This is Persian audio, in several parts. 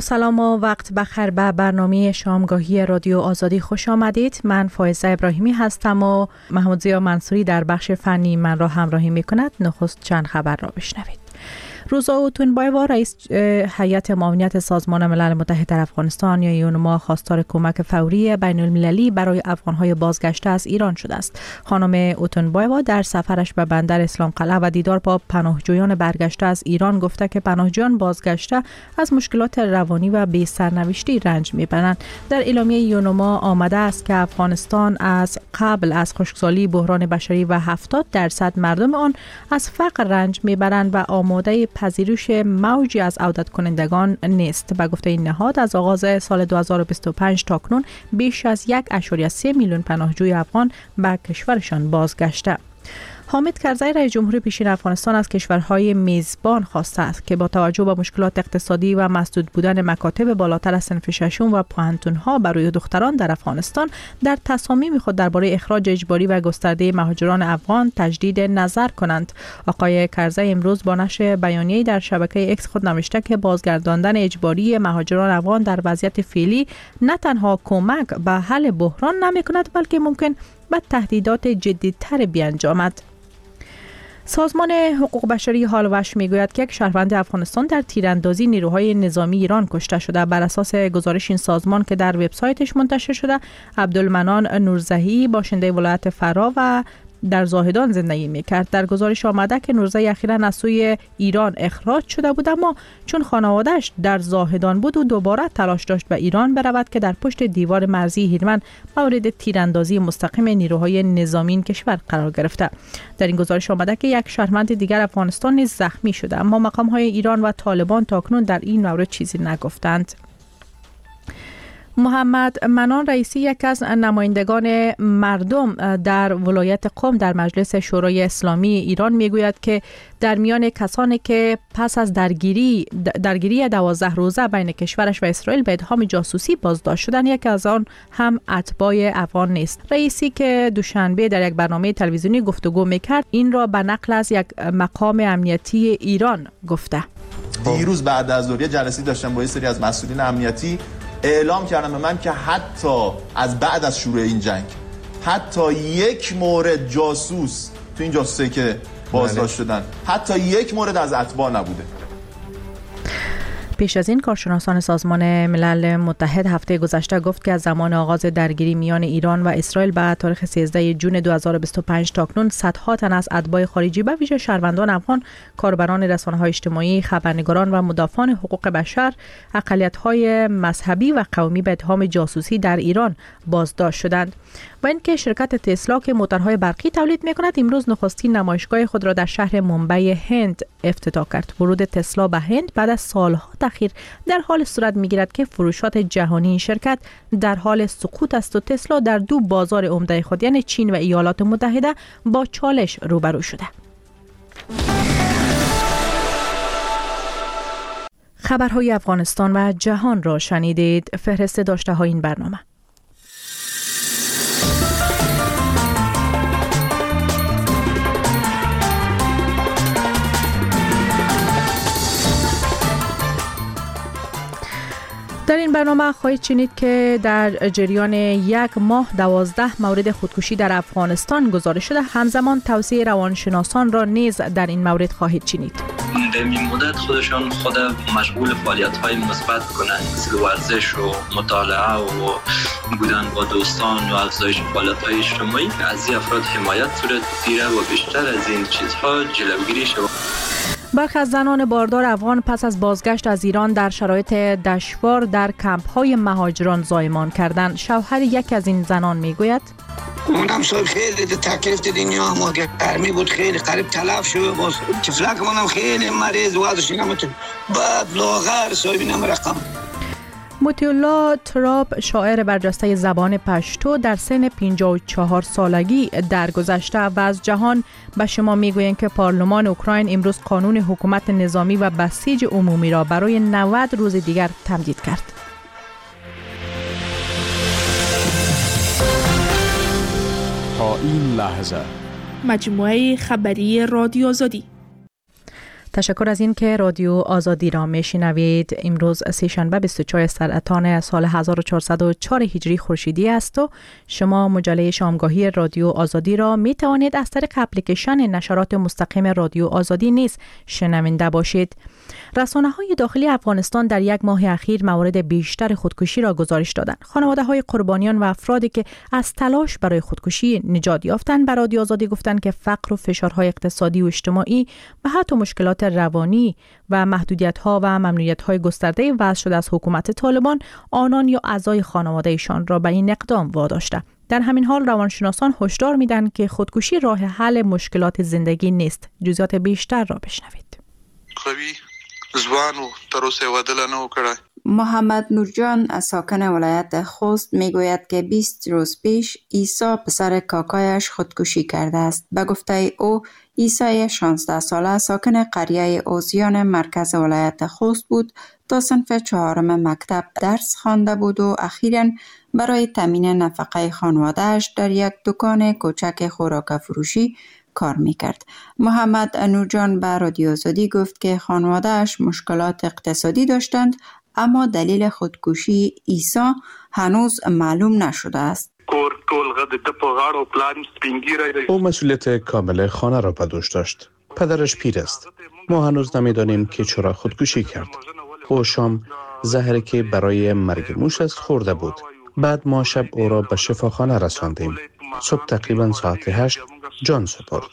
با سلام و وقت بخیر به برنامه شامگاهی رادیو آزادی خوش آمدید. من فائزه ابراهیمی هستم و محمود ضیا منصوری در بخش فنی من را همراهی می کند. نخست چند خبر را بشنوید. روزا اوتونبایوا رئیس هیئت معاونت سازمان ملل متحد در افغانستان یا یونما خواستار کمک فوری بین المللی برای افغانهای بازگشته از ایران شده است. خانم اوتونبایوا در سفرش به بندر اسلام قلعه و دیدار با پناهجویان برگشته از ایران گفته که پناهجویان بازگشته از مشکلات روانی و بی سرنوشتی رنج میبرند. در اعلامیه یونما آمده است که افغانستان از قبل از خشکسالی، بحران بشری و 70% مردم آن از فقر رنج میبرند و آماده پذیرش موجی از عودت کنندگان نیست. به گفته این نهاد از آغاز سال 2025 تا کنون بیش از 1.3 میلیون پناهجوی افغان به کشورشان بازگشته. حامد کرزی رئیس جمهور پیشین افغانستان از کشورهای میزبان خواسته است که با توجه به مشکلات اقتصادی و مسدود بودن مکاتب بالاتر از صنف ششم و پوهنتون‌ها برای دختران در افغانستان در تصامیم خود درباره اخراج اجباری و گسترده مهاجران افغان تجدید نظر کنند. آقای کرزی امروز با نشر بیانیه‌ای در شبکه ایکس خود نوشته که بازگرداندن اجباری مهاجران افغان در وضعیت فعلی نه تنها کمک به حل بحران نمی‌کند بلکه ممکن به تهدیدات جدی‌تر بیانجامد. سازمان حقوق بشری هالوش میگوید که یک شهروند افغانستان در تیراندازی نیروهای نظامی ایران کشته شده. بر اساس گزارش این سازمان که در وبسایتش منتشر شده، عبدالمنان نورزهی باشنده ولایت فرا و در زاهدان زندگی میکرد. در گزارش آمده که نورزهی اخیراً از سوی ایران اخراج شده بود، اما چون خانواده‌اش در زاهدان بود و دوباره تلاش داشت به ایران برود که در پشت دیوار مرزی هیرمن مورد تیراندازی مستقیم نیروهای نظامی این کشور قرار گرفته. در این گزارش آمده که یک شهروند دیگر افغانستان نیز زخمی شده، اما مقام‌های ایران و طالبان تاکنون در این مورد چیزی نگفتند. محمد منان رئیسی یک از نمایندگان مردم در ولایت قم در مجلس شورای اسلامی ایران میگوید که در میان کسانی که پس از درگیری 12 روزه بین کشورش و اسرائیل به اتهام جاسوسی بازداشت شدن، یک از آن هم اتباع افغان نیست. رئیسی که دوشنبه در یک برنامه تلویزیونی گفتگو میکرد این را به نقل از یک مقام امنیتی ایران گفته. دیروز بعد از ظهر جلسه داشتم با یه سری از مسئولین امنیتی، اعلام کردم به من که حتی از بعد از شروع این جنگ حتی یک مورد جاسوس تو این جاسوسی که بازداشت شدن حتی یک مورد از اتباع نبوده. پیش از این کارشناسان سازمان ملل متحد هفته گذشته گفت که از زمان آغاز درگیری میان ایران و اسرائیل به تاریخ 13 جون 2025 تا کنون صدها تن از اتباع خارجی به ویژه شهروندان افغان، کاربران رسانه‌های اجتماعی، خبرنگاران و مدافعان حقوق بشر، اقلیت‌های مذهبی و قومی به اتهام جاسوسی در ایران بازداشت شدند. و اینکه شرکت تسلا که موتورهای برقی تولید می‌کند امروز نخستین نمایشگاه خود را در شهر مومبای هند افتتاح کرد. ورود تسلا به هند بعد از سالها اخیر در حال صورت می‌گیرد که فروشات جهانی این شرکت در حال سقوط است و تسلا در دو بازار عمده خود یعنی چین و ایالات متحده با چالش روبرو شده. خبرهای افغانستان و جهان را شنیدید. فهرست داشته های این برنامه. در این برنامه خواهید شنید که در جریان یک ماه 12 مورد خودکشی در افغانستان گزارش شده. همزمان توصیه روانشناسان را نیز در این مورد خواهید شنید. در این مدت خودشان خود مشغول فعالیت‌های مثبت کنند، مثل ورزش و مطالعه و بودن با دوستان و افزایش فعالیت‌های اجتماعی از این افراد حمایت صورت بگیرد و بیشتر از این چیزها جلوگیری شود. برخی از زنان باردار افغان پس از بازگشت از ایران در شرایط دشوار در کمپ‌های مهاجران زایمان کردند. شوهر یکی از این زنان میگوید: اونم صاحب خیلی تکلیف دنیا ما که گرمی بود، خیلی قریب تلف شد. باز طفلک منم خیلی مریض وضعش نمیتون بعد لاغر صاحب اینم رقم. مطیع الله تراب شاعر برجسته زبان پشتو در سن 54 سالگی درگذشته و از جهان به شما میگویند که پارلمان اوکراین امروز قانون حکومت نظامی و بسیج عمومی را برای 90 روز دیگر تمدید کرد. تا این لحظه مجموعه خبری رادیو آزادی. تشکر از این که رادیو آزادی را میشنوید. امروز سه‌شنبه 24 سرطان سال 1404 هجری خورشیدی است و شما مجله شامگاهی رادیو آزادی را می توانید از طریق اپلیکیشن نشرات مستقیم رادیو آزادی نیز شنونده باشید. رسانه‌های داخلی افغانستان در یک ماه اخیر موارد بیشتر خودکشی را گزارش دادند. خانواده‌های قربانیان و افرادی که از تلاش برای خودکشی نجات یافتند به رادیو آزادی گفتند که فقر و فشارهای اقتصادی و اجتماعی و حتی مشکلات روانی و محدودیت‌ها و ممنوعیت‌های گسترده وضع شده از حکومت طالبان آنان یا اعضای خانواده‌شان را به این اقدام واداشته. در همین حال روانشناسان هشدار می‌دهند که خودکشی راه حل مشکلات زندگی نیست. جزئیات بیشتر را بشنوید. محمد نورجان ساکن ولایت خوست میگوید که 20 روز پیش عیسی پسر کاکایش خودکشی کرده است. به گفته او عیسی 16 ساله ساکن قریه اوزیان مرکز ولایت خوست بود تا صنف 4 مکتب درس خوانده بود و اخیراً برای تامین نفقه خانواده‌اش در یک دکان کوچک خوراک فروشی کار میکرد. محمد نورجان به رادیو آزادی گفت که خانواده‌اش مشکلات اقتصادی داشتند اما دلیل خودکشی عیسی هنوز معلوم نشده است. او مسئولیت کامل خانه را به دوش داشت. پدرش پیر است. ما هنوز نمیدانیم که چرا خودکشی کرد. او شام زهری که برای مرگ موش است خورده بود. بعد ما شب او را به شفاخانه رساندیم. صبح تقریبا ساعت 8 جان سپرد.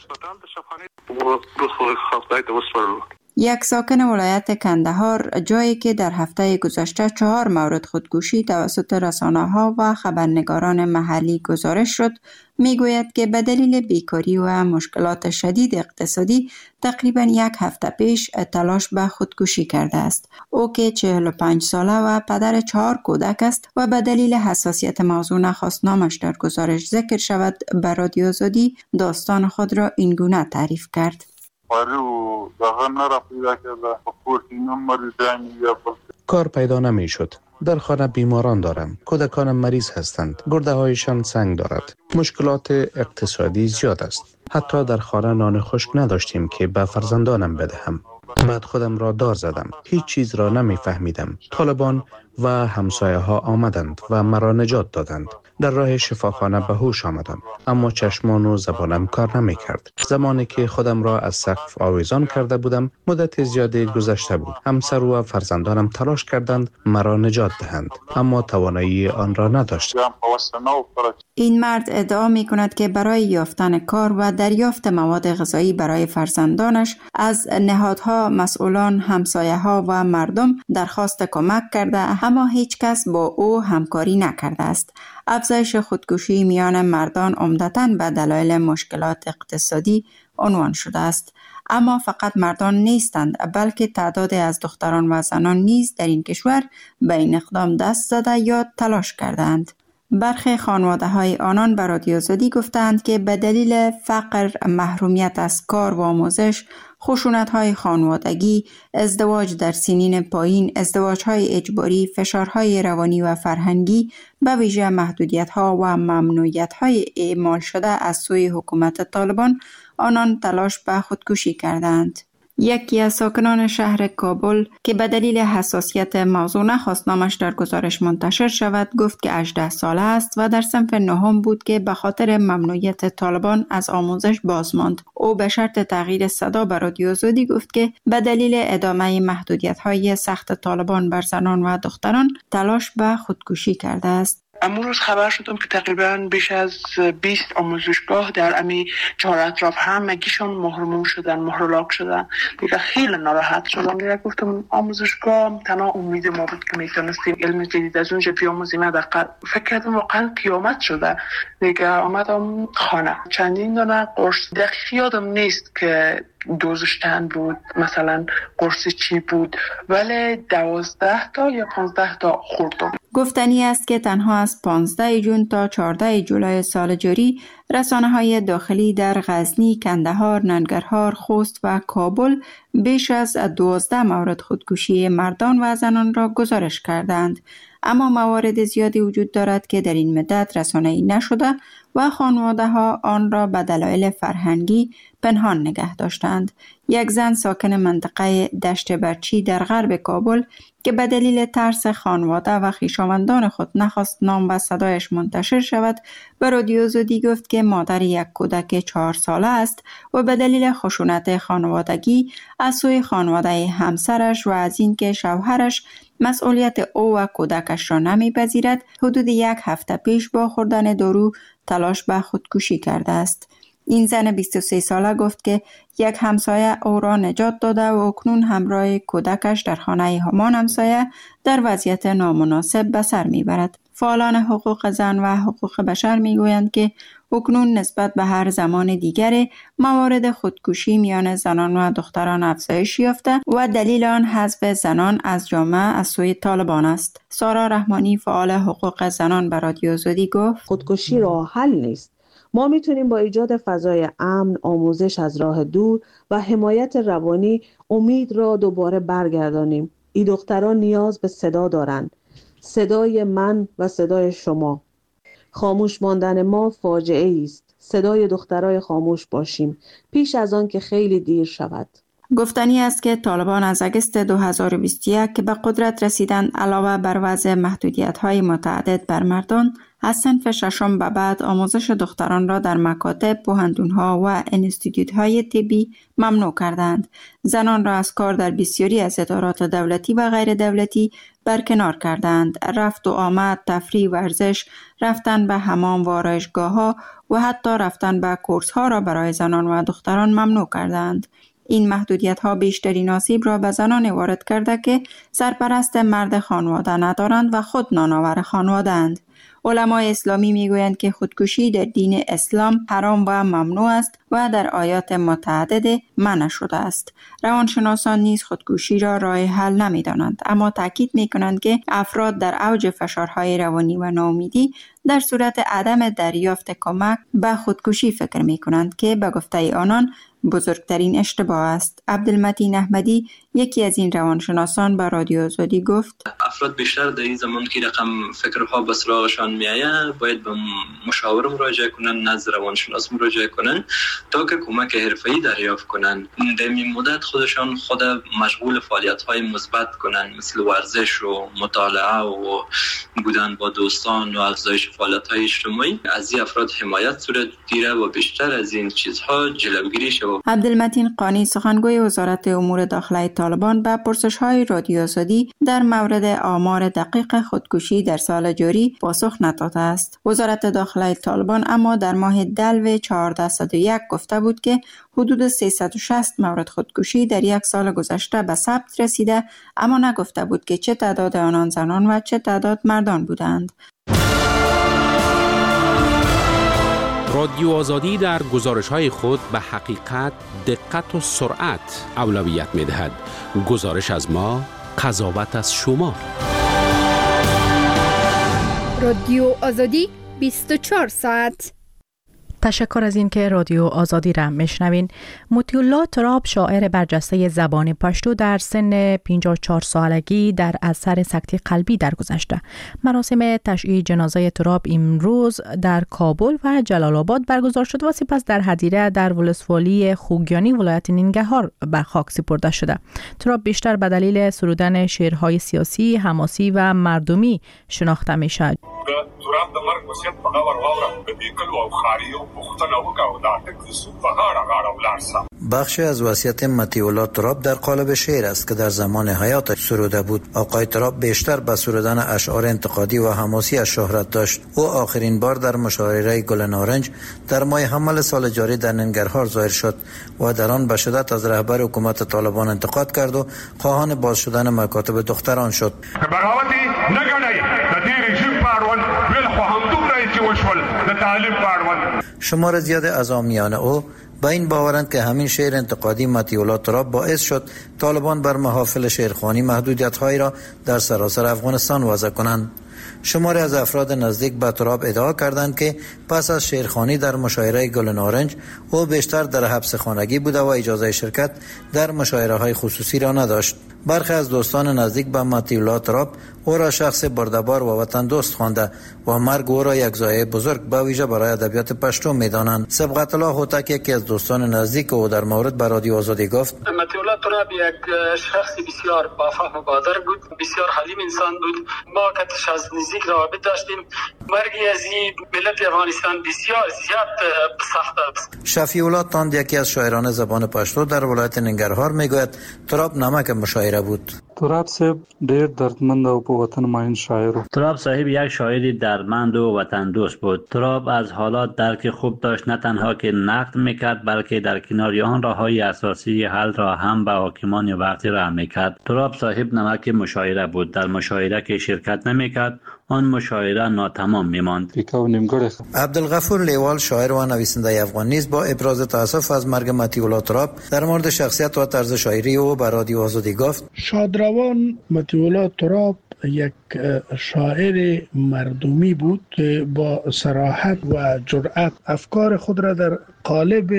یک ساکن ولایت کندهار جایی که در هفته گذشته 4 مورد خودکشی توسط رسانه‌ها و خبرنگاران محلی گزارش شد، میگوید که به دلیل بیکاری و مشکلات شدید اقتصادی تقریبا 1 هفته پیش تلاش به خودکشی کرده است. او که 45 ساله و پدر 4 کودک است و به دلیل حساسیت موضوع نخواست نامش در گزارش ذکر شود، به رادیو آزادی داستان خود را این گونه تعریف کرد. کار پیدا نمی شد. در خانه بیماران دارم. کودکانم مریض هستند. گرده هایشان سنگ دارد. مشکلات اقتصادی زیاد است. حتی در خانه نان خشک نداشتیم که به فرزندانم بدهم. بعد خودم را دار زدم. هیچ چیز را نمی فهمیدم. طالبان و همسایه ها آمدند و مرا نجات دادند. در راه شفاخانه به هوش آمدم، اما چشمان و زبانم کار نمی کرد. زمانی که خودم را از سقف آویزان کرده بودم، مدت زیادی گذشته بود. همسر و فرزندانم تلاش کردند مرا نجات دهند، اما توانایی آن را نداشتم. این مرد ادعا می کند که برای یافتن کار و دریافت مواد غذایی برای فرزندانش از نهادها، مسئولان، همسایه ها و مردم درخواست کمک کرده، اما هیچ کس با او همکاری نکرده است. افزایش خودکشی میان مردان عمدتاً به دلایل مشکلات اقتصادی عنوان شده است. اما فقط مردان نیستند، بلکه تعدادی از دختران و زنان نیز در این کشور به این اقدام دست زده یا تلاش کردند. برخی خانواده‌های آنان به رادیو آزادی گفتند که به دلیل فقر، محرومیت از کار و آموزش، خشونت‌های خانوادگی، ازدواج در سنین پایین، ازدواج‌های اجباری، فشارهای روانی و فرهنگی، به ویژه محدودیت‌ها و ممنوعیت‌های اعمال شده از سوی حکومت طالبان، آنان تلاش به خودکشی کردند. یکی از ساکنان شهر کابل که به دلیل حساسیت موضوع نخواست نامش در گزارش منتشر شود، گفت که 18 ساله است و در صنف 9 بود که به خاطر ممنوعیت طالبان از آموزش باز ماند. او به شرط تغییر صدا به رادیو آزادی گفت که به دلیل ادامه محدودیت‌های سخت طالبان بر زنان و دختران تلاش به خودکشی کرده است. امروز خبر شدم که تقریبا بیش از 20 آموزشگاه در امی 4 اطراف همگیشون محروم شدن، محرولاک شدن. دیگه خیلی ناراحت شدم. دیگه گفتم آموزشگاه تنها امید ما بود که میتونستیم علم جدید از اونجا بیاموزیم. حداقل فکر کردم واقعا قیامت شده. دیگه آمدم خانه. چندین دونه قرص دقیق یادم نیست که دوزش چند بود، مثلا قرص چی بود، ولی 12 تا یا 15 تا خوردم. گفتنی است که تنها از 15 جون تا 14 جولای سال جاری رسانه‌های داخلی در غزنی، کندهار، ننگرهار، خوست و کابل بیش از 12 مورد خودکشی مردان و زنان را گزارش کردند. اما موارد زیادی وجود دارد که در این مدت رسانه‌ای نشده و خانواده ها آن را به دلایل فرهنگی پنهان نگه داشتند. یک زن ساکن منطقه دشت برچی در غرب کابل که به دلیل ترس خانواده و خویشاوندان خود نخواست نام و صدایش منتشر شود، به رادیو آزادی گفت که مادر یک کودک 4 ساله است و به دلیل خشونت خانوادگی از سوی خانواده همسرش و از اینکه شوهرش مسئولیت او و کودکش را نمیپذیرد، حدود 1 هفته پیش با خوردن دارو تلاش به خودکشی کرده است. این زن 23 ساله گفت که یک همسایه او را نجات داده و اکنون همراه کودکش در خانه همان همسایه در وضعیت نامناسب به سر میبرد. فعالان حقوق زن و حقوق بشر میگویند که اکنون نسبت به هر زمان دیگر موارد خودکشی میان زنان و دختران افزایش یافته و دلیل آن حذف زنان از جامعه از سوی طالبان است. سارا رحمانی فعال حقوق زنان به رادیو آزادی گفت خودکشی راه حل نیست. ما میتونیم با ایجاد فضای امن، آموزش از راه دور و حمایت روانی امید را دوباره برگردانیم. این دختران نیاز به صدا دارند. صدای من و صدای شما. خاموش ماندن ما فاجعه است. صدای دخترای خاموش باشیم پیش از آن که خیلی دیر شود. گفتنی است که طالبان از اگست 2021 که به قدرت رسیدند علاوه بر وضع محدودیت‌های متعدد بر مردان، از صنف ششم به بعد آموزش دختران را در مکاتب، پوهنتون‌ها و انستیتوت‌های طبی ممنوع کردند. زنان را از کار در بسیاری از ادارات دولتی و غیر دولتی برکنار کردند. رفت و آمد، تفریح، ورزش، رفتن به حمام و آرایشگاه‌ها و حتی رفتن به کورس‌ها را برای زنان و دختران ممنوع کردند. این محدودیت‌ها بیشترین آسیب را به زنان وارد کرده که سرپرست مرد خانواده ندارند و خود نانآور خانواده اند. علمای اسلامی میگویند که خودکشی در دین اسلام حرام و ممنوع است و در آیات متعدد منع شده است. روانشناسان نیز خودکشی را راه حل نمی‌دانند، اما تاکید می‌کنند که افراد در اوج فشارهای روانی و ناامیدی در صورت عدم دریافت کمک به خودکشی فکر می‌کنند که به گفته آنان بزرگترین اشتباه است. عبدالمتین احمدی یکی از این روانشناسان به رادیو آزادی گفت افراد بیشتر در این زمان که رقم فکرها به سراغشان میآید باید به مشاور مراجعه کنن، نزد روانشناس مراجعه کنن تا که کمک حرفه‌ای دریافت کنن. در این مدت خودشان خود مشغول فعالیت‌های مثبت کنن، مثل ورزش و مطالعه و بودن با دوستان و افزایش فعالیت‌های اجتماعی. از این افراد حمایت صورت گیره و بیشتر از این چیزها جلوگیری شود. عبدالمتین قانی سخنگوی وزارت امور داخلی طالبان به پرسش‌های رادیو آزادی در مورد آمار دقیق خودکشی در سال جاری پاسخ نداده است. وزارت داخلی طالبان اما در ماه دلو 1401 گفته بود که حدود 360 مورد خودکشی در یک سال گذشته به ثبت رسیده، اما نگفته بود که چه تعداد آنان زنان و چه تعداد مردان بودند. رادیو آزادی در گزارش‌های خود به حقیقت، دقت و سرعت اولویت می‌دهد. گزارش از ما، قضاوت از شما. رادیو آزادی 24 ساعت. تشکر از اینکه رادیو آزادی را میشنوین. مطیعالله تراب شاعر برجسته زبان پشتو در سن 54 سالگی در اثر سکته قلبی درگذشته. مراسم تشییع جنازه تراب امروز در کابل و جلال آباد برگزار شد و سپس در هدیره در ولسوالی خوگیانی ولایت ننگرهار به خاک سپرده شده. تراب بیشتر به دلیل سرودن شعرهای سیاسی، حماسی و مردمی شناخته میشد. تراب د مرګ وصیت په غور واورم د دې کلو او خاریو پختنه وکاو دا ټک سو په غاړه ولارسم. بخشی از وصیت مطیعالله تراب در قالب شعر است که در زمان حیات سروده بود. آقای تراب بیشتر به سرودن اشعار انتقادی و حماسی از شهرت داشت. او آخرین بار در مشاعره گل نارنج در ماه حمل سال جاری در ننگرهار ظاهر شد و در آن به شدت از رهبر حکومت طالبان انتقاد کرد و خواهان باز شدن مکاتب دختران شد. بغاوتی نګړی د دې رژیم پاړول ویل خو هم دومره چې وشول د تعلیم پاړول. شمار زیاد از عامیان او با این باورند که همین شعر انتقادی مطیعالله تراب باعث شد طالبان بر محافل شعرخوانی محدودیت‌هایی را در سراسر افغانستان وضع کنند. شماری از افراد نزدیک به تراب ادعا کردند که پس از شعرخوانی در مشاعره گل نارنج او بیشتر در حبس خانگی بوده و اجازه شرکت در مشاعره‌های خصوصی را نداشت. برخی از دوستان نزدیک به مطیع تراب او را شخص بردبار و وطن دوست خوانده و مرگ او را یک ضایعه بزرگ به ویژه برای ادبیات پشتو می‌دانند. سبقت الله هوتک یکی از دوستان نزدیک او در مورد به رادیو آزادی گفت: مطیع تراب یک شخص بسیار با فهم و قادر بود، بسیار حلیم انسان بود. ما کتش از نزدیک روابط داشتیم. مرگی از این ملت افغانستان بسیار زیاد سخت است. شفیع الله تاند یکی از شاعران زبان پشتو در ولایت ننگرهار میگوید تراب نمک مشاعره بود. تراب صاحب ډیر دردمند او په وطن ماین شاعر و. تراب صاحب یک شاعر دردمند و وطن دوست بود. تراب از حالات درک خوب داشت، نه تنها که نقد میکرد بلکه در کنار آن راههای اساسی حل را هم به حاکمان وقتی راه میکرد. تراب صاحب نمک مشاعره بود. در مشاعره که شرکت نمیکرد آن مشاعره ناتمام میماند. عبدالغفور لیوال شاعر و نویسنده افغان نیز با ابراز تأسف از مرگ مطیع تراب در مورد شخصیت و طرز شاعری او به رادیو آزادی گفت: شادروان مطیع تراب یک شاعر مردمی بود که با صراحت و جرأت افکار خود را در قالب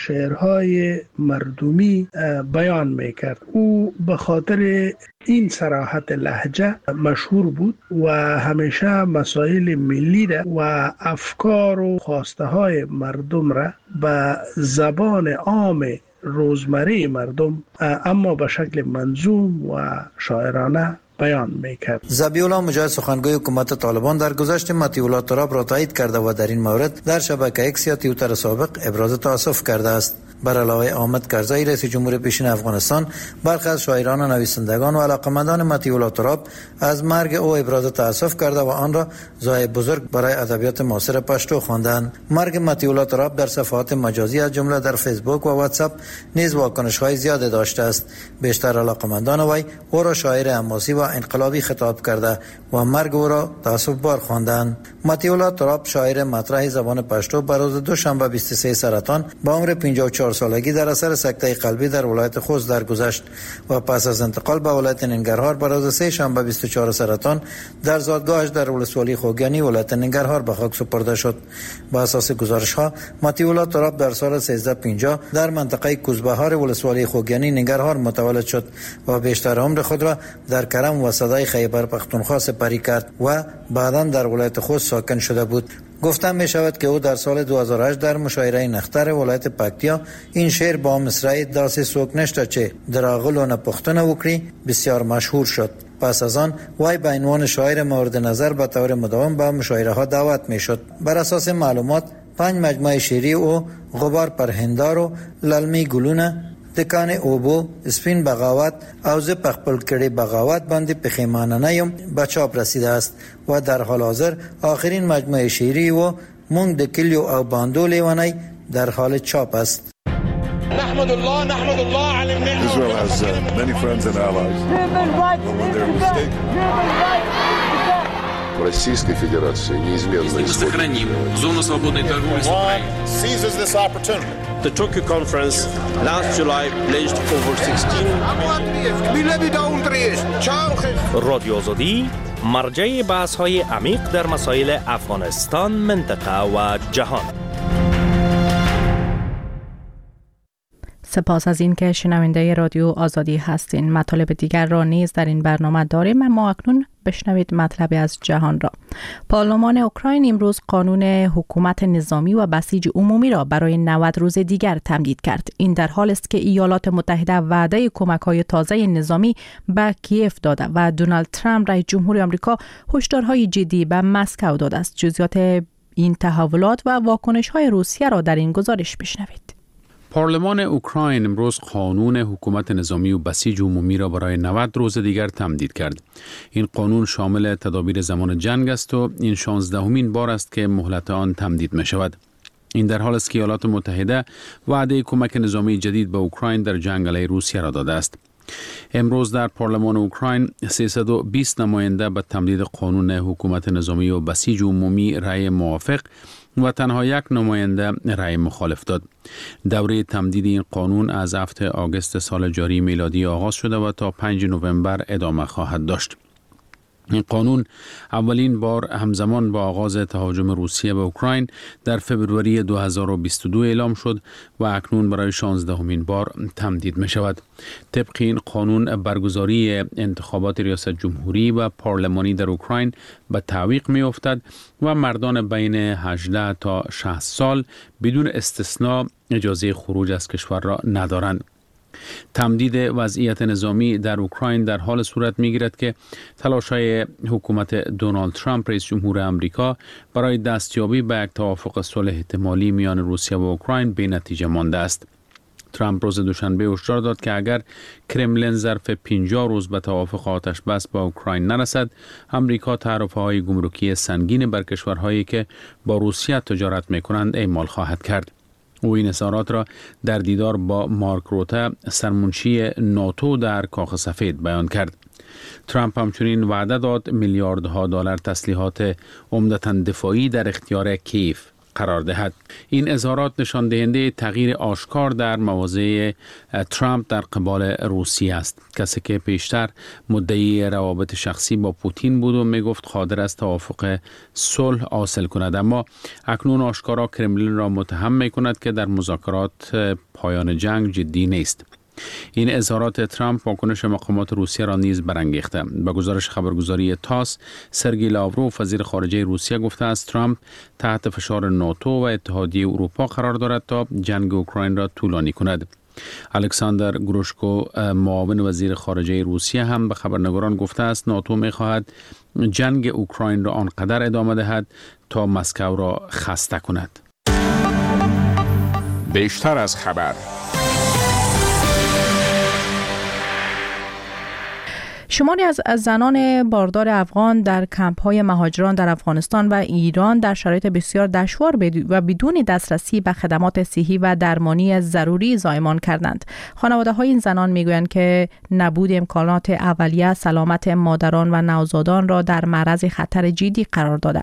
شعرهای مردمی بیان میکرد. او به خاطر این صراحت لهجه مشهور بود و همیشه مسائل ملی را و افکار و خواسته های مردم را به زبان عام روزمره مردم اما به شکل منظوم و شاعرانه بیان میکرد. ذبیح الله مجاهد سخنگوی حکومت طالبان در گذشت مطیع تراب را تایید کرده و در این مورد در شبکه ایکس یا توییتر سابق ابراز تأسف کرده است. بر علاوه احمد کرزی رئیس جمهور پیشین افغانستان، برخی از شاعران و نویسندگان و علاقه‌مندان مطیع تراب از مرگ او ابراز تأسف کرده و آن را ضایعه بزرگ برای ادبیات معاصر پشتو خواندند. مرگ مطیع تراب در صفحات مجازی از جمله در فیسبوک و واتساپ نیز واکنش‌های زیاد داشته است. بیشتر علاقه‌مندان وی او را شاعر حماسی و انقلابی خطاب کرده و مرگ او را تأسف بار خواندند. مطیع تراب شاعر مطرح زبان پشتو بر روز دوشنبه 23 سرطان با عمر 54 سالگی در اثر سکته قلبی در ولایت خوست درگذشت و پس از انتقال به ولایت ننگرهار بر روز سه شنبه 24 سرطان در زادگاهش در ولسوالی خوگانی ولایت ننگرهار به خاک سپرده شد. با اساس گزارش‌ها مطیع تراب در سال 1350 در منطقه کوزبهار ولسوالی خوگانی ننگرهار متولد شد و بیشتر عمر خود را در کرم و صدای خیبر پختونخوا سپری کرد و بعداً در ولایت خوست ساکن شده بود. گفته می شود که او در سال 2008 در مشاعره نختر ولایت پکتیا این شعر با مصرع داسې څوک نشته چې د راغلو نه پوښتنه وکړي بسیار مشهور شد. پس از آن وی به عنوان شاعر مورد نظر به طور مداوم به مشاعره ها دعوت می شد. بر اساس معلومات 5 مجموعه شعری او غبار پر هندار و للمی گلونه، دکان اوبو، سپین بغاوت او زه په خپل کړي بغاوت باندې پښیمانه نه یم به چاپ رسیده است و در حال حاضر آخرین مجموعه شعری و مونږ د کلیو او باندو لیونی در حال چاپ است. نحمد الله على النعمة. Israel has many friends and allies. Российской Федерации неизменно сохраним зону свободной торговли с Украиной. Seizes this opportunity. The Tokyo conference last July pledged over 16 رادیو آزادی مرجع بحث‌های عمیق در مسائل افغانستان، منطقه و جهان. سپاس از این که شنونده رادیو آزادی هستین. مطالب دیگر را نیز در این برنامه داریم، اما اکنون بشنوید مطلبی از جهان را. پارلمان اوکراین امروز قانون حکومت نظامی و بسیج عمومی را برای 90 روز دیگر تمدید کرد. این در حال است که ایالات متحده وعده کمک‌های تازه نظامی به کیف داده و دونالد ترامپ رئیس جمهور آمریکا هشدارهای جدی به مسکو داده است. جزئیات این تحولات و واکنش‌های روسیه را در این گزارش بشنوید. پارلمان اوکراین امروز قانون حکومت نظامی و بسیج عمومی را برای 90 روز دیگر تمدید کرد. این قانون شامل تدابیر زمان جنگ است و این 16مین بار است که مهلت آن تمدید می شود. این در حال است که ایالات متحده وعده کمک نظامی جدید به اوکراین در جنگ علیه روسیه را داده است. امروز در پارلمان اوکراین 320 نماینده به تمدید قانون حکومت نظامی و بسیج عمومی رأی موافق و تنها یک نماینده رأی مخالف داد. دوره تمدید این قانون از هفته آگوست سال جاری میلادی آغاز شده و تا 5 نوامبر ادامه خواهد داشت. این قانون اولین بار همزمان با آغاز تهاجم روسیه به اوکراین در فوریه 2022 اعلام شد و اکنون برای 16مین بار تمدید می شود. طبق این قانون برگزاری انتخابات ریاست جمهوری و پارلمانی در اوکراین به تعویق می افتد و مردان بین 18 تا 60 سال بدون استثناء اجازه خروج از کشور را ندارند. تمدید وضعیت نظامی در اوکراین در حال صورت می‌گیرد که تلاش‌های حکومت دونالد ترامپ رئیس جمهور آمریکا برای دستیابی به یک توافق صلح احتمالی میان روسیه و اوکراین به نتیجه مانده است. ترامپ روز دوشنبه هشدار داد که اگر کرملین ظرف 50 روز به توافق آتش بس با اوکراین نرسد، آمریکا تعرفه‌های گمرکی سنگین بر کشورهایی که با روسیه تجارت می‌کنند اعمال خواهد کرد. او این اظهارات را در دیدار با مارک روته سرمنشی ناتو در کاخ سفید بیان کرد. ترامپ همچنین وعده داد میلیاردها دلار تسلیحات عمدتاً دفاعی در اختیار کیف قرار دهد. این اظهارات نشان دهنده تغییر آشکار در مواضع ترامپ در قبال روسیه است. کسی که پیشتر مدعی روابط شخصی با پوتین بود و میگفت قادر است توافق صلح حاصل کند، اما اکنون آشکارا کرملین را متهم میکند که در مذاکرات پایان جنگ جدی نیست. این اظهارات ترامپ واکنش مقامات روسیه را نیز برانگیخته. به گزارش خبرگزاری تاس، سرگئی لاوروف وزیر خارجه روسیه گفته است ترامپ تحت فشار ناتو و اتحادیه اروپا قرار دارد تا جنگ اوکراین را طولانی کند. الکساندر گروشکو معاون وزیر خارجه روسیه هم به خبرنگاران گفته است ناتو می‌خواهد جنگ اوکراین را آنقدر ادامه دهد تا مسکو را خسته کند. بیشتر از خبر. شماری از زنان باردار افغان در کمپ‌های مهاجران در افغانستان و ایران در شرایط بسیار دشوار و بدون دسترسی به خدمات صحی و درمانی ضروری زایمان کردند. خانواده‌های این زنان می‌گویند که نبود امکانات اولیه سلامت مادران و نوزادان را در معرض خطر جدی قرار داده.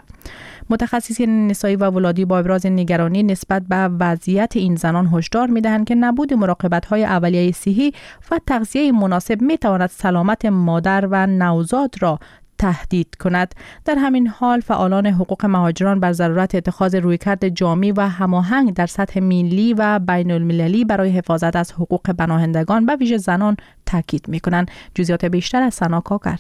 متخصصین نسایی و ولادی با ابراز نگرانی نسبت به وضعیت این زنان هشدار می‌دهند که نبود مراقبت‌های اولیه صحی و تغذیه مناسب می‌تواند سلامت مادر و نوزاد را تهدید کند. در همین حال فعالان حقوق مهاجران بر ضرورت اتخاذ رویکرد جامع و هماهنگ در سطح ملی و بین المللی برای حفاظت از حقوق پناهندگان و ویژه زنان تاکید می‌کنند. جزئیات بیشتر از سنا کاکر.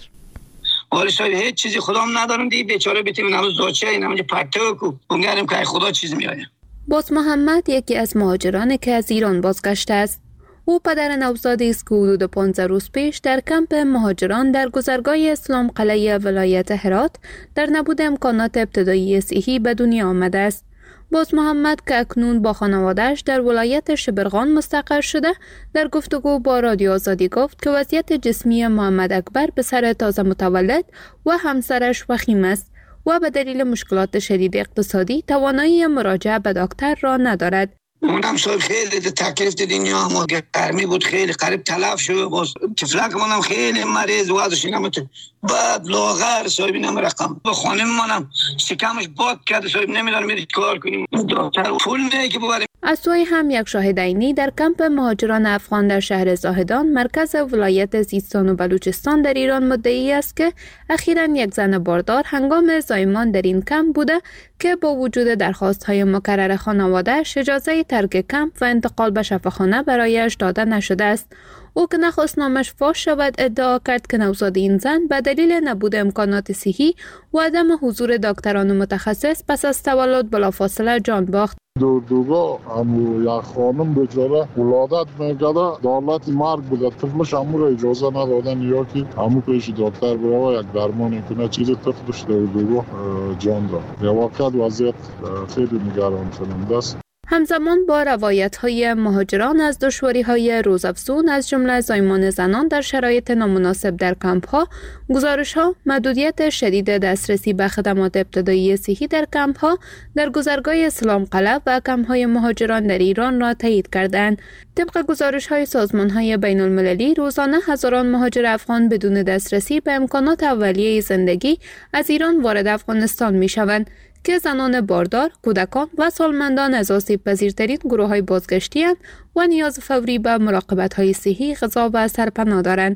ولی صاحب هیچ چیزی خدام ندارم دی بیچاره بیتیم نماز زوچه اینم پرتو کو اونگرم که خدا چیز میآید. باز محمد یکی از مهاجرانی که از ایران بازگشته است. او پدر نوزادی است که حدود 15 روز پیش در کمپ مهاجران در گذرگاه اسلام قلعه ولایت هرات در نبود امکانات ابتدایی صحی به دنیا آمده است. باز محمد که اکنون با خانواده‌اش در ولایت شبرغان مستقر شده در گفتگو با رادیو آزادی گفت که وضعیت جسمی محمد اکبر پسر تازه متولد و همسرش وخیم است و به دلیل مشکلات شدید اقتصادی توانایی مراجعه به دکتر را ندارد. اونم صاحب خیلی تکلیف دنیا ما گرمی بود، خیلی قریب تلف شد. باز تفلک منم خیلی مریض وضعش نمیتونه بعد لاغر صاحب اینم رقم به خانم منم شکمش باد کرده صاحب نمیدونم میرید کار کنیم دکتر پول نه که ببریم. از سوی هم یک شاهد عینی در کمپ مهاجران افغان در شهر زاهدان مرکز ولایت سیستان و بلوچستان در ایران مدعی است که اخیراً یک زن باردار هنگام زایمان در این کمپ بوده که با وجود درخواست‌های مکرر خانواده‌اش اجازه ترک کمپ و انتقال به شفاخانه برایش داده نشده است. او که نخواست نامش فاش شود ادعا کرد که نوزاد این زن به دلیل نبود امکانات صحی و عدم حضور دکتران متخصص پس از تولد بلافاصله جان باخت. دوگاه همو یک خانم بیچاره ولادت میکرده دولت مرگ بوده طفلش همو را اجازه ندادن یا که همو پیش دکتر برای یک درمان کنه چیز طفلش دوگاه جان داد. یا وقت وضعیت خیلی نگران کننده است. همزمان با روایت‌های مهاجران از دشواری‌های روزافزون از جمله زایمان زنان در شرایط نامناسب در کمپ‌ها، گزارش‌ها محدودیت شدید دسترسی به خدمات ابتدایی صحی در کمپ‌ها در گذرگاه اسلام قلعه و کمپ‌های مهاجران در ایران را تایید کردند. طبق گزارش‌های سازمان‌های بین‌المللی، روزانه هزاران مهاجر افغان بدون دسترسی به امکانات اولیه زندگی از ایران وارد افغانستان می‌شوند که زنان باردار، کودکان و سالمندان از آسیب‌پذیرترین گروه‌های بازگشتی اند و نیاز فوری به مراقبت‌های صحی، غذا و سرپناه دارند.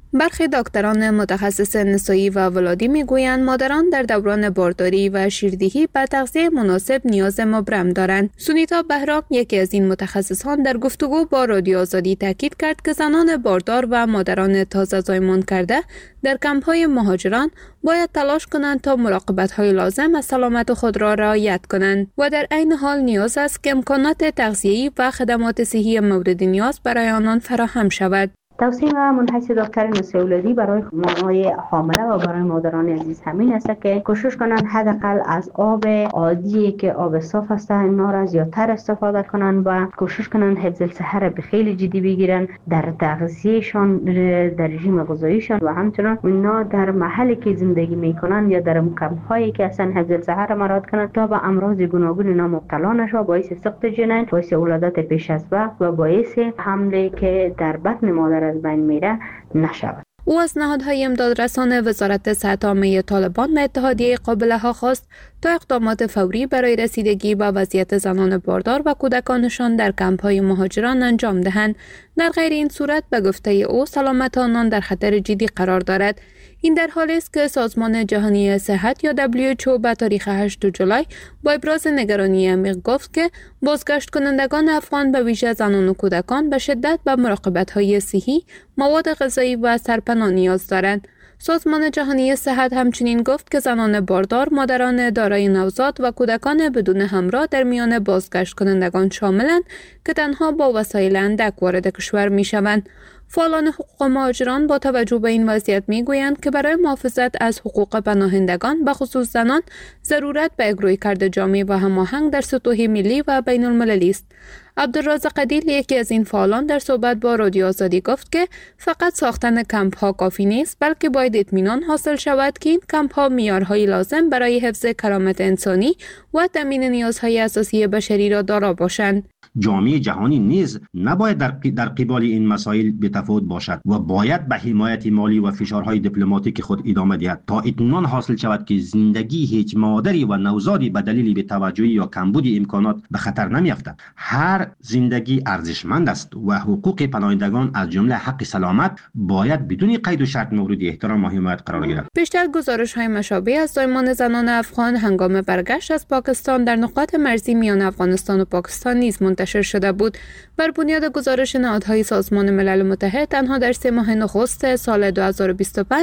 برخی دکتران متخصص نسایی و ولادی میگویند مادران در دوران بارداری و شیردهی به تغذیه مناسب نیاز مبرم دارند. سونیتا بهرام، یکی از این متخصصان، در گفتگو با رادیو آزادی تاکید کرد که زنان باردار و مادران تازه زایمان کرده در کمپ‌های مهاجران باید تلاش کنند تا مراقبت‌های لازم از سلامت خود را رعایت کنند و در عین حال نیاز است که امکانات تغذیه‌ای و خدمات صحی مورد نیاز برای آنان فراهم شود. توصیه منحصر دکتر نسایی ولادی برای مامای حامله و برای مادران عزیز همین است که کوشش کنند حداقل از آب عادی که آب صاف است اینا را زیادتر استفاده کنند و کوشش کنند حفظ الصحه را به خیلی جدی بگیرن در تغذیهشان، در رژیم غذاییشان و همچنین اینا در محلی که زندگی میکنند یا در کمپ‌هایی که اصلا حفظ الصحه را مراعات کنند تا به امراض گوناگون اینا مبتلا نشوند، باعث سقط جنین، باعث ولادت پیش از وقت و باعث حمله که در بطن مادر از بین میره نشود. او از نهادهای امدادرسان وزارت صحت عامه طالبان و اتحادیه قابله ها خواست تا اقدامات فوری برای رسیدگی به وضعیت زنان باردار و کودکانشان در کمپ‌های مهاجران انجام دهند. در غیر این صورت به گفته او سلامت آنان در خطر جدی قرار دارد. این در حالی است که سازمان جهانی صحت یا WHO به تاریخ 8 جولای با ابراز نگرانی عمیق گفت که بازگشت کنندگان افغان به ویژه زنان و کودکان به شدت به مراقبت‌های صحی، مواد غذایی و سرپناه نیاز دارند. سازمان جهانی صحت همچنین گفت که زنان باردار، مادران دارای نوزاد و کودکان بدون همراه در میان بازگشت کنندگان شاملند که تنها با وسایل اندک وارد کشور می‌شوند. فعالان حقوق مهاجران با توجه به این وضعیت میگویند که برای محافظت از حقوق پناهندگان به خصوص زنان ضرورت به رویکرد جامع و هماهنگ در سطوح ملی و بین المللی است. عبدالرازق عدیل، یکی از این فعالان، در صحبت با رادیو آزادی گفت که فقط ساختن کمپ ها کافی نیست، بلکه باید اطمینان حاصل شود که این کمپ ها معیارهای لازم برای حفظ کرامت انسانی و تامین نیازهای اساسی بشری را دارا باشند. جامعه جهانی نیز نباید در قبال این مسائل بی‌تفاوت باشد و باید به حمایت مالی و فشارهای دیپلماتیک خود ادامه دهد تا اطمینان حاصل شود که زندگی هیچ مادری و نوزادی به دلیل بی‌توجهی یا کمبود امکانات به خطر نمی‌افتد. هر زندگی ارزشمند است و حقوق پناهندگان از جمله حق سلامت باید بدون قید و شرط مورد احترام و حمایت قرار گیرد. بیشتر گزارش‌های مشابه از زایمان زنان افغان هنگام برگشت از پاکستان در نقاط مرزی میان افغانستان و پاکستان نیز منتشر شده بود. بر بنیاد گزارش نهادهای سازمان ملل متحد، تنها در 3 ماه نخست سال 2025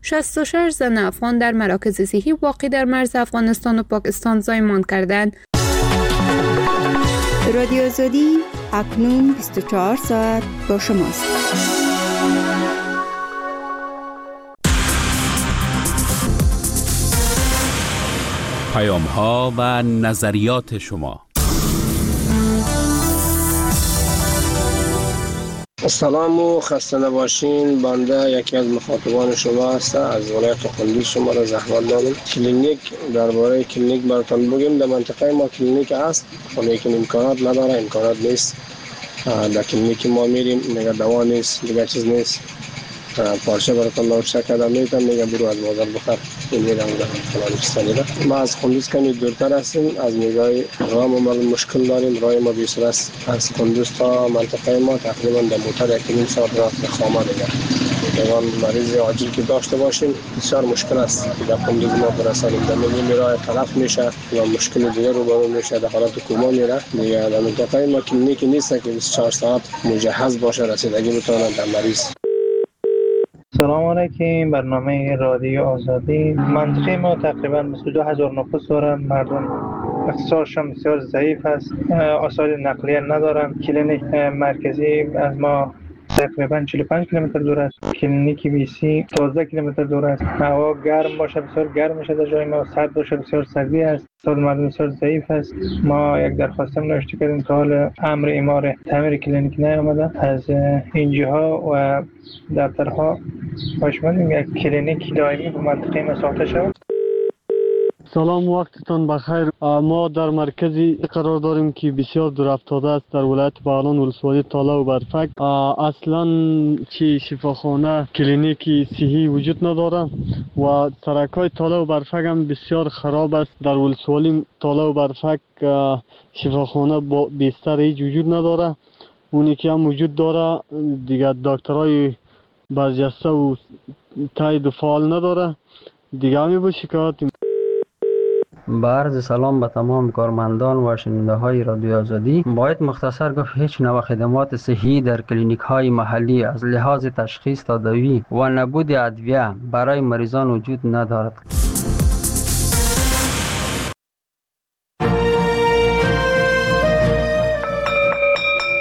66 زن افغان در مراکز صحی واقع در مرز افغانستان و پاکستان زایمان کردند. رادیو آزادی اکنون 24 ساعت با شماست. پیام‌ها و نظریات شما. سلام و خسته نباشین. بنده یکی از مخاطبان شما هستم. از ولایت قندوز شما را زحمت دارم. کلینیک، درباره کلینیک براتون بگیم. در منطقه ما کلینیک هست، لیکن امکانات نداره، امکانات نیست. در کلینیک ما میریم، میگه دوا نیست، دیگه چیز نیست. پارچه براتون نوشته کردم، میگم برو از بازار بخر. این میرم فلان چیزا. ما از قندوز کمی دورتر هستیم، از نگاه راه ما مشکل داریم. راه ما بیشتر است از قندوز تا منطقه ما تقریبا در موتور 1.5 ساعت راه خامه دیگه. اگر مریض عاجل که داشته باشیم بسیار مشکل است که در قندوز ما برسانیم. در میگیم راه تلف میشه یا مشکل دیگه رو برون میشه، در حالت کوما میره دیگه. در منطقه ما کلینیک نیست که 24 ساعت مجهز باشه رسیدگی بتونه در مریض. سلام علیکم. برنامه رادیو آزادی. منطقه ما تقریبا 22,000 نفوس دارند. مردم اقتصادشان بسیار ضعیف است، وسایل نقلیه ندارند. کلینیک مرکزی از ما تقریبا 45 کیلومتر دور است. کلینیک بیسی 12 کیلومتر دور است. هوا گرم باشه بسیار گرم میشه در جای ما، سرد باشه بسیار سردی است. اقتصاد مردم بسیار ضعیف است. ما یک درخواست نوشته کردیم تا حال امر اعمار تعمیر کلینیک نیامده از اینجاها و دفترها. خوشمندیم یک کلینیک دائمی به منطقه ما ساخته شود. سلام، وقتتان بخیر. ما در مرکزی قرار داریم که بسیار دور افتاده است در ولایت بغلان، ولسوالی تاله و برفک. اصلا چی شفاخانه، کلینیکی صحی وجود نداره و سرکای تاله و برفک هم بسیار خراب است. در ولسوالی تاله و برفک شفاخانه با بستر هیچ وجود نداره. اونی که هم وجود داره دیگه دکترای برجسته و تایید و فعال نداره. دیگه همی با شکایت. با عرض سلام به تمام کارمندان و شنونده های رادیو آزادی. باید مختصر گفت هیچ نوع خدمات صحی در کلینیک های محلی از لحاظ تشخیص تا دویی و نبود ادویه برای مریضان وجود ندارد.